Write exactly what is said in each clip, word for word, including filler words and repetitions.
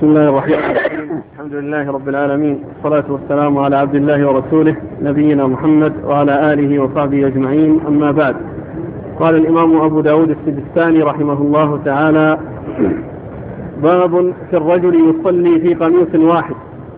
بسم الله الرحمن الرحيم. الحمد لله رب العالمين، والصلاة والسلام على عبد الله ورسوله نبينا محمد وعلى آله وصحبه أجمعين، أما بعد. قال الإمام أبو داود السجستاني رحمه الله تعالى: باب في الرجل يصلي في قميص واحد.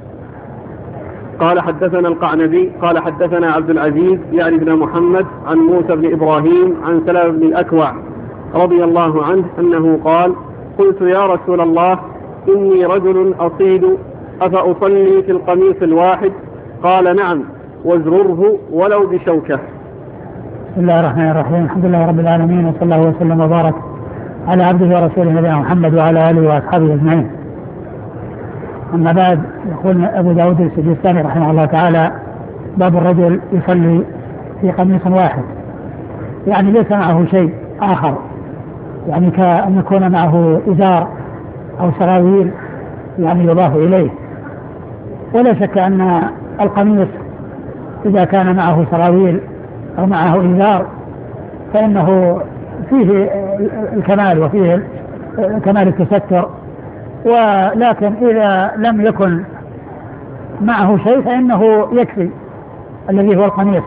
قال حدثنا القعنبي قال حدثنا عبد العزيز يعني بن محمد عن موسى بن إبراهيم عن سلام بن الأكوع رضي الله عنه أنه قال: قلت يا رسول الله إني رجل أصيد أفأصلي في القميص الواحد؟ قال: نعم، وازرره ولو بشوكة. بسم الله الرحمن الرحيم. الحمد لله رب العالمين، وصلى الله وسلم وبارك على عبده ورسوله نبينا محمد وعلى آله وأصحابه أجمعين. أما بعد، يقول أبو داود السجستاني رحمه الله تعالى: باب الرجل يصلي في قميص واحد، يعني ليس معه شيء آخر، يعني كأن يكون معه إزار أو سراويل يعني يضاف إليه. ولا شك أن القميص إذا كان معه سراويل أو معه إزار فإنه فيه الكمال وفيه كمال التستر، ولكن إذا لم يكن معه شيء فإنه يكفي الذي هو القميص.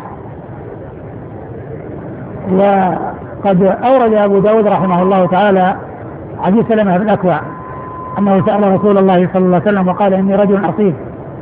وقد أورد أبو داود رحمه الله تعالى حديث سلمة بن الأكوع أنه سأل رسول الله صلى الله عليه وسلم وقال: إني رجل أصيب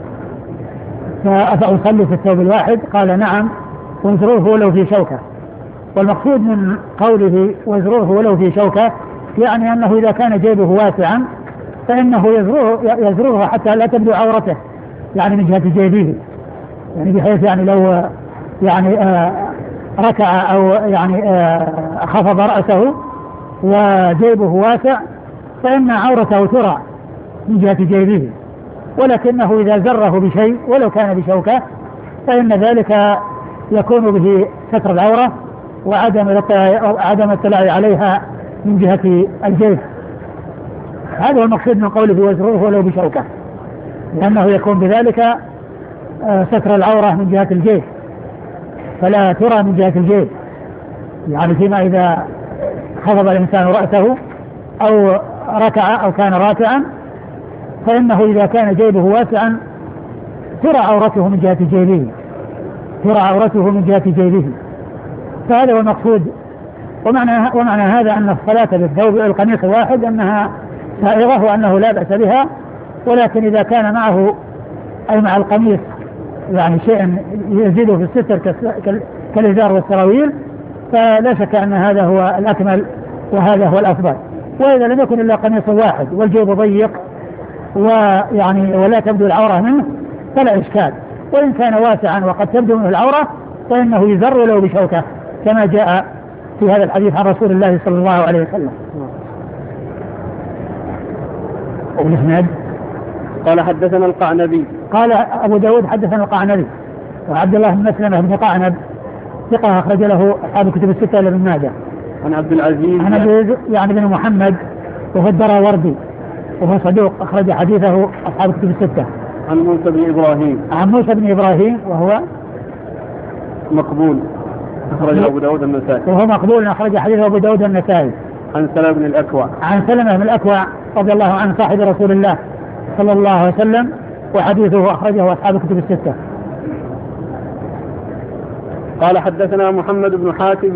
فأصلي في الثوب الواحد؟ قال: نعم، وازروه ولو في شوكة. والمقصود من قوله وازروه ولو في شوكة يعني أنه إذا كان جيبه واسعا فإنه يزروه, يزروه حتى لا تبدو عورته، يعني من جهة جيبه، يعني بحيث يعني لو يعني آه ركع أو يعني آه خفض رأسه وجيبه واسع فإن عورته ترى من جهة جيبه، ولكنه إذا زره بشيء ولو كان بشوكة فإن ذلك يكون به ستر العورة وعدم عدم الاطلاع عليها من جهة الجيب. هذا هو المقصود من قوله وازروه ولو بشوكة، لأنه يكون بذلك ستر العورة من جهة الجيب، فلا ترى من جهة الجيب، يعني فيما إذا خفض الإنسان رأسه أو ركع أو كان راكعا فإنه إذا كان جيبه واسعا ترى عورته من جهة جيبه، ترى عورته من جهة جيبه. فهذا هو المقصود. ومعنى, ومعنى هذا أن الصلاة بالثوب القميص الواحد أنها سائغة وأنه لا بأس بها، ولكن إذا كان معه أي مع القميص يعني شيء يزيده في الستر كالإزار والسراويل فلا شك أن هذا هو الأكمل وهذا هو الأفضل. وإذا لم يكن إلا قميص واحد والجيب ضيق ويعني ولا تبدو العورة منه فلا إشكال، وإن كان واسعا وقد تبدو منه العورة فإنه يزر ولو بشوكة كما جاء في هذا الحديث عن رسول الله صلى الله عليه وسلم. والإسناد قال حدثنا القعنبي قال أبو داود حدثنا القعنبي وعبد الله بن مسلمة بن قعنب ثقة أخرج له أصحاب كتب الستة إلا ابن ماجه. عن عبد العزيز عن عبد يعني بن محمد وهو الدراوردي وهو صدوق أخرج حديثه أصحاب كتب الستة. عن موسى بن إبراهيم عن موسى بن إبراهيم وهو مقبول أخرج أبو داود النسائي وهو مقبول أخرج حديثه أبو داود النسائي. عن سلمة بن الأكوع عن سلمة بن الأكوع رضي الله عنه صاحب رسول الله صلى الله عليه وسلم وحديثه أخرجه أصحاب كتب الستة. قال حدثنا محمد بن حاتم